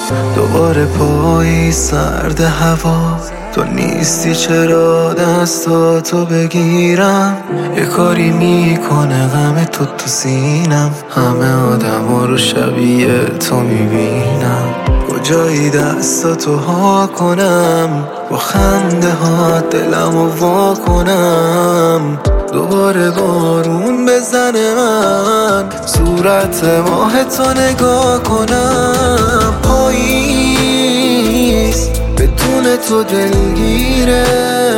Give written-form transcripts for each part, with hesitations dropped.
دوباره پایی سرد هوا، تو نیستی چرا دستاتو بگیرم؟ یه کاری میکنه غم تو سینم، همه آدم رو شبیه تو میبینم. کجایی دستاتو ها کنم، با خنده ها دلمو وا کنم؟ دوباره بارون بزنه من صورت ماه تو نگاه کنم. پاییز بدون تو دلگیره،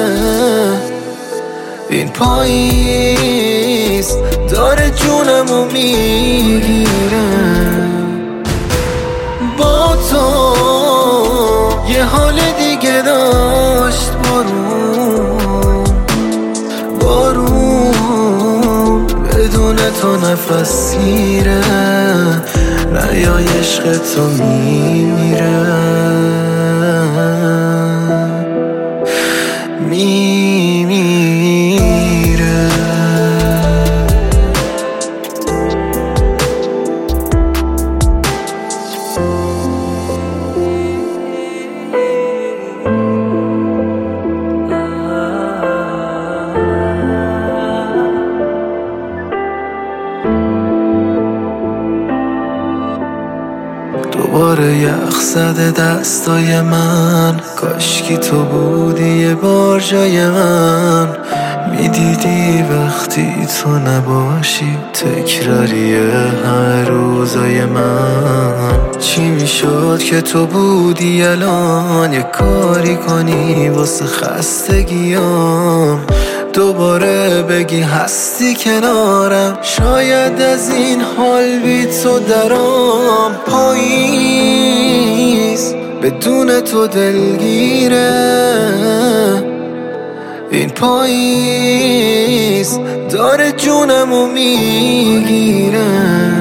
این پاییز داره جونمو میگیره. با تو یه حال دیگه داشت بارون بدون تو نفس گیره، ریای عشق تو میمیره. دوباره یخ زده دستای من، کاشکی تو بودی یه بار جای من. میدیدی وقتی تو نباشی تکراریه همه روزای من. چی میشد که تو بودی الان یه کاری کنی واسه خستگیام؟ دوباره بگی هستی کنارم، شاید از این حال بی تو درام. پاییز بدون تو دلگیره، این پاییز داره جونمو میگیره.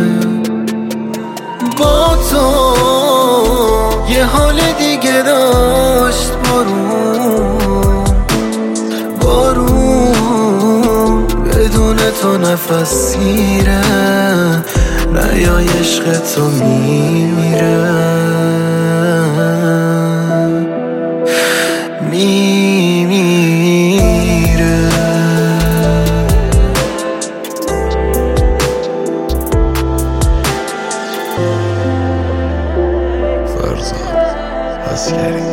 با تو یه حال دیگه داشت بارون بدون تو نفس گیره، ریای عشق تو میمیره. فرزاد عسکری